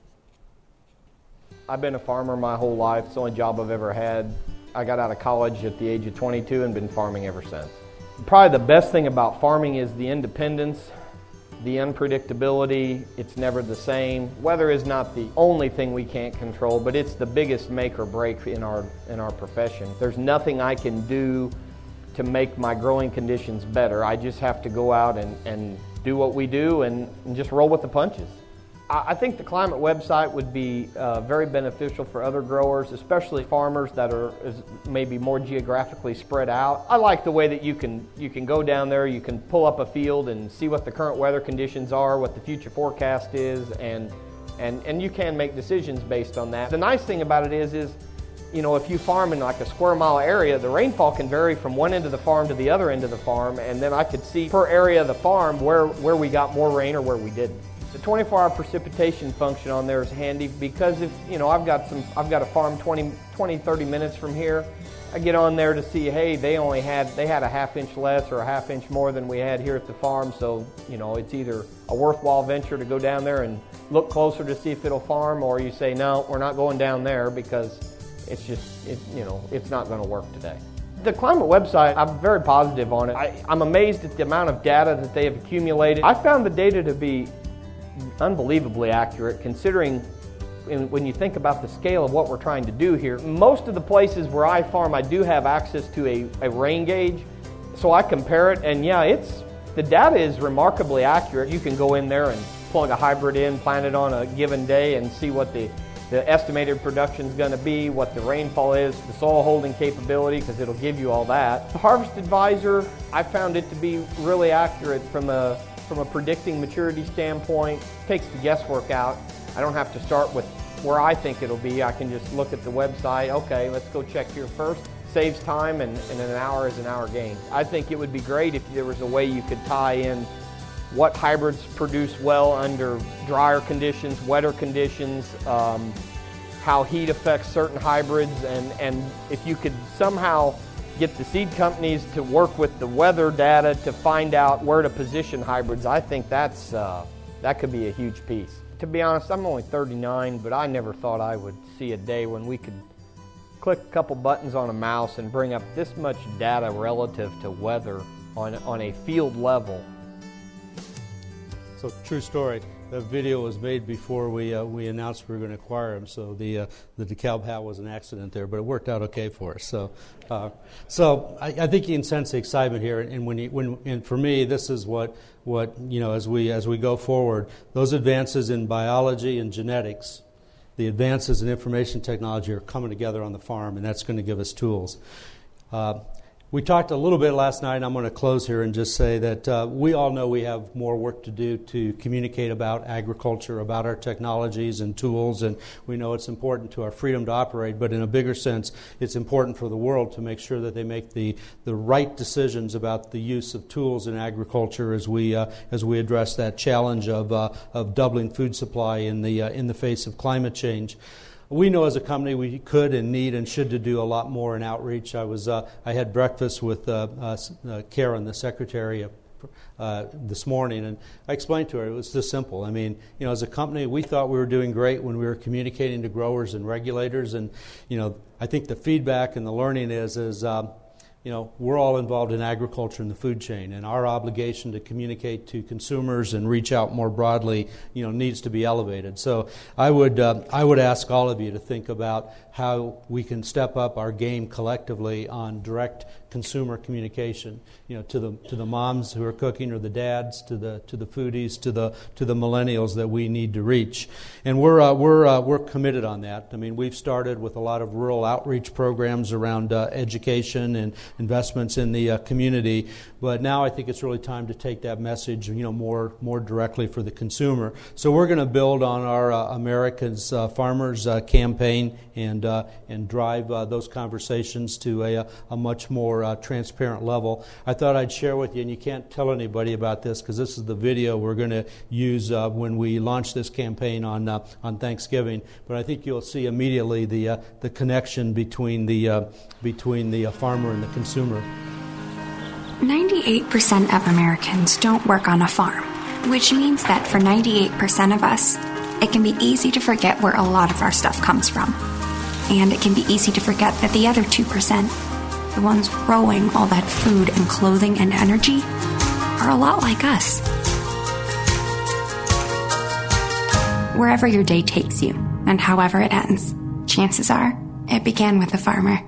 Speaker 3: I've been a farmer my whole life. It's the only job I've ever had. I got out of college at the age of twenty-two and been farming ever since. Probably the best thing about farming is the independence, the unpredictability. It's never the same. Weather is not the only thing we can't control, but it's the biggest make or break in our in our profession. There's nothing I can do to make my growing conditions better. I just have to go out and, and do what we do and, and just roll with the punches. I think the Climate website would be uh, very beneficial for other growers, especially farmers that are is maybe more geographically spread out. I like the way that you can you can go down there, you can pull up a field and see what the current weather conditions are, what the future forecast is, and and and you can make decisions based on that. The nice thing about it is is you know, if you farm in like a square mile area, the rainfall can vary from one end of the farm to the other end of the farm, and then I could see per area of the farm where where we got more rain or where we didn't. The twenty-four hour precipitation function on there is handy because if, you know, I've got some, I've got a farm twenty, thirty minutes from here. I get on there to see, hey, they only had, they had a half inch less or a half inch more than we had here at the farm. So, you know, it's either a worthwhile venture to go down there and look closer to see if it'll farm, or you say, no, we're not going down there because it's just, it, you know, it's not going to work today. The Climate website, I'm very positive on it. I, I'm amazed at the amount of data that they have accumulated. I found the data to be unbelievably accurate, considering in, when you think about the scale of what we're trying to do here. Most of the places where I farm, I do have access to a, a rain gauge, so I compare it, and yeah, it's the data is remarkably accurate. You can go in there and plug a hybrid in, plant it on a given day, and see what the, the estimated production is going to be, what the rainfall is, the soil holding capability, because it'll give you all that. The Harvest Advisor, I found it to be really accurate from a From a predicting maturity standpoint. Takes the guesswork out. I don't have to start with where I think it'll be. I can just look at the website, okay, let's go check here first. Saves time, and, and an hour is an hour gain. I think it would be great if there was a way you could tie in what hybrids produce well under drier conditions, wetter conditions, um, how heat affects certain hybrids, and, and if you could somehow get the seed companies to work with the weather data to find out where to position hybrids, I think that's uh, that could be a huge piece. To be honest, I'm only thirty-nine, but I never thought I would see a day when we could click a couple buttons on a mouse and bring up this much data relative to weather on, on a field level.
Speaker 1: So, true story. The video was made before we uh, we announced we were going to acquire him, so the uh, the DeKalb hat was an accident there, but it worked out okay for us. So, uh, so I, I think you can sense the excitement here, and when you, when and for me, this is what what you know as we as we go forward, those advances in biology and genetics, the advances in information technology are coming together on the farm, and that's going to give us tools. Uh, We talked a little bit last night, and I'm going to close here and just say that uh, we all know we have more work to do to communicate about agriculture, about our technologies and tools, and we know it's important to our freedom to operate, but in a bigger sense, it's important for the world to make sure that they make the, the right decisions about the use of tools in agriculture as we uh, as we address that challenge of uh, of doubling food supply in the uh, in the face of climate change. We know as a company we could and need and should to do a lot more in outreach. I was uh, I had breakfast with uh, uh, uh, Karen, the secretary, uh, this morning, and I explained to her it was this simple. I mean, you know, as a company, we thought we were doing great when we were communicating to growers and regulators, and you know, I think the feedback and the learning is is. Um, You know, we're all involved in agriculture and the food chain, and our obligation to communicate to consumers and reach out more broadly, you know, needs to be elevated. So I would uh, I would ask all of you to think about how we can step up our game collectively on direct consumer communication. You know, to the to the moms who are cooking, or the dads, to the to the foodies, to the to the millennials that we need to reach, and we're uh, we're uh, we're committed on that. I mean, we've started with a lot of rural outreach programs around uh, education and investments in the uh, community, but now I think it's really time to take that message, you know, more more directly for the consumer. So we're going to build on our uh, America's uh, Farmers uh, campaign and uh, and drive uh, those conversations to a, a much more uh, transparent level. I thought I'd share with you, and you can't tell anybody about this because this is the video we're going to use uh, when we launch this campaign on uh, on Thanksgiving. But I think you'll see immediately the uh, the connection between the uh, between the uh, farmer and the consumer.
Speaker 4: ninety-eight percent of Americans don't work on a farm, which means that for ninety-eight percent of us, it can be easy to forget where a lot of our stuff comes from. And it can be easy to forget that the other two percent, the ones growing all that food and clothing and energy, are a lot like us. Wherever your day takes you, and however it ends, chances are it began with a farmer.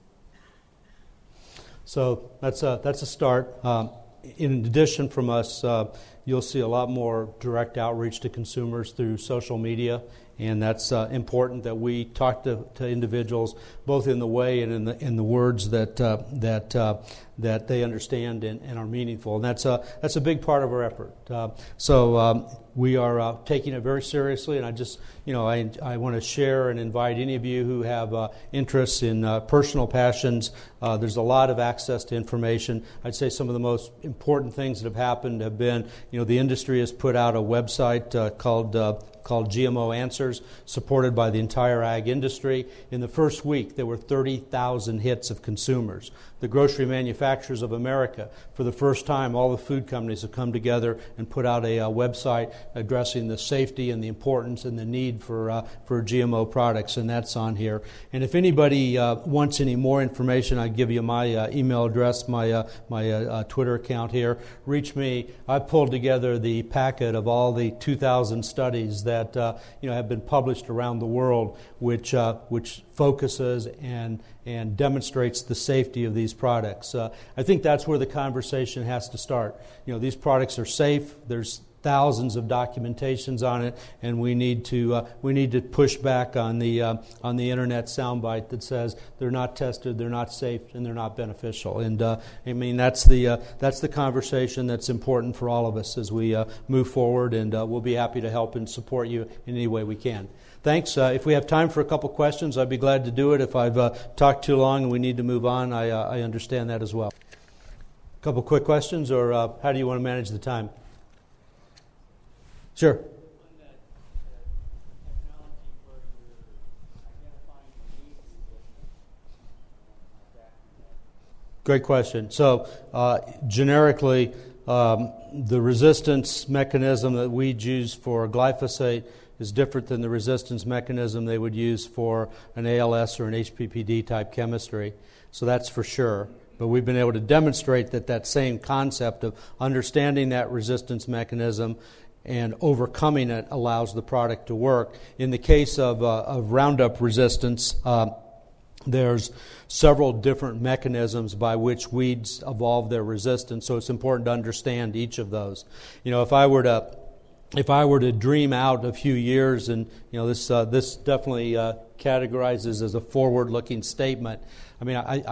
Speaker 1: So that's a, that's a start. Um, in addition from us, uh, you'll see a lot more direct outreach to consumers through social media, and that's uh, important that we talk to, to individuals both in the way and in the in the words that uh, that uh, that they understand and, and are meaningful. And that's a that's a big part of our effort. Uh, so um, we are uh, taking it very seriously, and I just you know I I want to share and invite any of you who have uh, interests in uh, personal passions. Uh, there's a lot of access to information. I'd say some of the most important things that have happened have been, you know, the industry has put out a website uh, called uh, called G M O Answers, supported by the entire ag industry. In the first week, there were thirty thousand hits of consumers. The Grocery Manufacturers of America, for the first time, all the food companies have come together and put out a, a website addressing the safety and the importance and the need for uh, for G M O products, and that's on here. And if anybody uh, wants any more information, I give you my uh, email address, my uh, my uh, Twitter account here. Reach me. I pulled together the packet of all the two thousand studies that uh, you know have been published around the world, which uh, which focuses and and demonstrates the safety of these products. Uh, I think that's where the conversation has to start. You know, these products are safe. There's thousands of documentations on it, and we need to uh, we need to push back on the uh, on the internet soundbite that says they're not tested, they're not safe, and they're not beneficial. And uh, I mean that's the uh, that's the conversation that's important for all of us as we uh, move forward. And uh, we'll be happy to help and support you in any way we can. Thanks. Uh, if we have time for a couple questions, I'd be glad to do it. If I've uh, talked too long and we need to move on, I uh, I understand that as well. A couple quick questions, or uh, how do you want to manage the time? Sure. Great question. So, uh, generically, um, the resistance mechanism that we use for glyphosate is different than the resistance mechanism they would use for an A L S or an H P P D type chemistry. So that's for sure. But we've been able to demonstrate that that same concept of understanding that resistance mechanism and overcoming it allows the product to work. In the case of, uh, of Roundup resistance, uh, there's several different mechanisms by which weeds evolve their resistance, so it's important to understand each of those. You know, if I were to if I were to dream out a few years, and you know, this uh, this definitely uh, categorizes as a forward-looking statement. I mean, I, I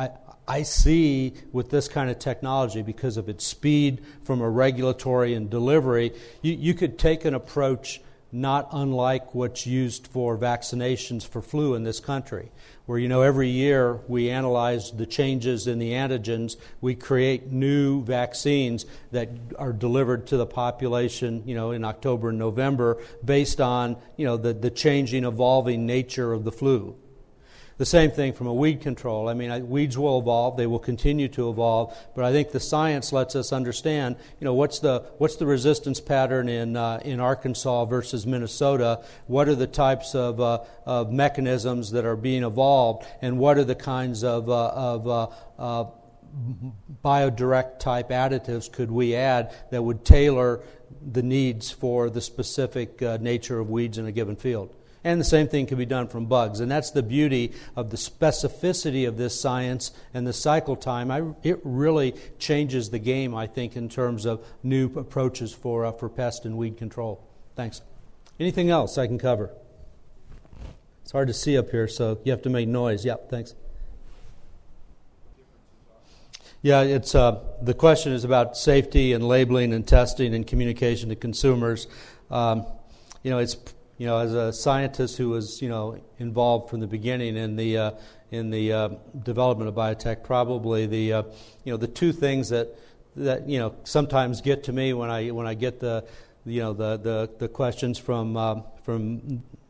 Speaker 1: I see with this kind of technology, because of its speed from a regulatory and delivery, you, you could take an approach not unlike what's used for vaccinations for flu in this country, where, you know, every year we analyze the changes in the antigens, we create new vaccines that are delivered to the population, you know, in October and November based on, you know, the, the changing, evolving nature of the flu. The same thing from a weed control. I mean, I, weeds will evolve; they will continue to evolve. But I think the science lets us understand, you know, what's the what's the resistance pattern in uh, in Arkansas versus Minnesota? What are the types of uh, of mechanisms that are being evolved, and what are the kinds of uh, of uh, uh, biodirect type additives could we add that would tailor the needs for the specific uh, nature of weeds in a given field? And the same thing can be done from bugs. And that's the beauty of the specificity of this science and the cycle time. I, it really changes the game, I think, in terms of new approaches for uh, for pest and weed control. Thanks. Anything else I can cover? It's hard to see up here, so you have to make noise. Yep, thanks. Yeah, it's uh, the question is about safety and labeling and testing and communication to consumers. Um, you know, it's You know, as a scientist who was, you know, involved from the beginning in the uh, in the uh, development of biotech, probably the uh, you know the two things that that you know sometimes get to me when I when I get the you know the the, the questions from uh, from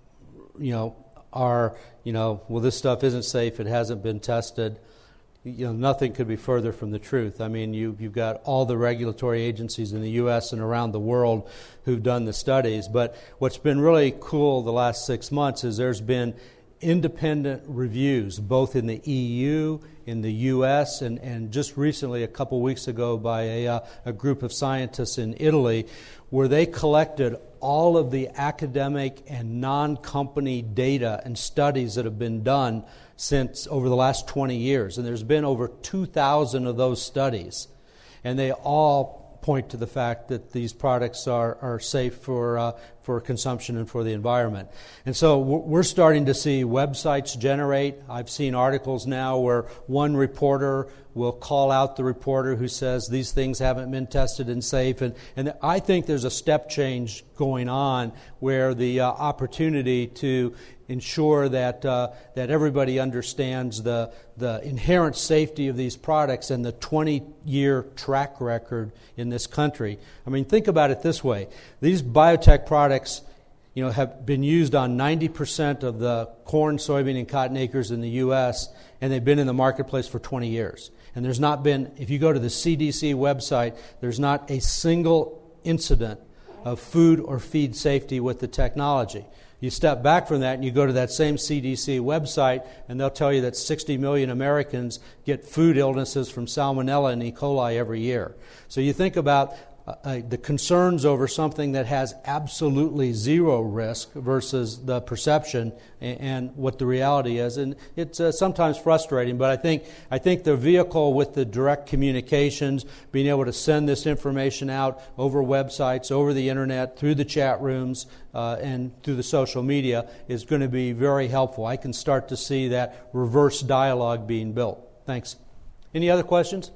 Speaker 1: you know are you know well, this stuff isn't safe, it hasn't been tested. You know, nothing could be further from the truth. I mean, you, you've got all the regulatory agencies in the U S and around the world who've done the studies. But what's been really cool the last six months is there's been independent reviews, both in the E U, in the U S, and, and just recently, a couple weeks ago, by a, uh, a group of scientists in Italy, where they collected all of the academic and non-company data and studies that have been done since over the last twenty years. And there's been over two thousand of those studies. And they all point to the fact that these products are, are safe for uh, for consumption and for the environment. And so we're starting to see websites generate. I've seen articles now where one reporter will call out the reporter who says these things haven't been tested and safe. And, and I think there's a step change going on where the uh, opportunity to ensure that uh, that everybody understands the the inherent safety of these products and the twenty-year track record in this country. I mean, think about it this way: these biotech products, you know, have been used on ninety percent of the corn, soybean, and cotton acres in the U S, and they've been in the marketplace for twenty years. And there's not been, if you go to the C D C website, there's not a single incident of food or feed safety with the technology. You step back from that and you go to that same C D C website, and they'll tell you that sixty million Americans get food illnesses from Salmonella and E. coli every year. So you think about uh, uh, the concerns over something that has absolutely zero risk versus the perception and, and what the reality is. And it's uh, sometimes frustrating, but I think I think the vehicle with the direct communications, being able to send this information out over websites, over the internet, through the chat rooms, uh, and through the social media is going to be very helpful. I can start to see that reverse dialogue being built. Thanks. Any other questions?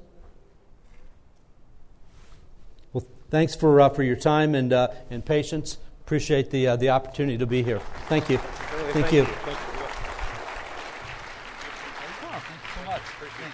Speaker 1: Well, thanks for uh, for your time and uh, and patience. Appreciate the uh, the opportunity to be here. Thank you. Thank, Thank you. you.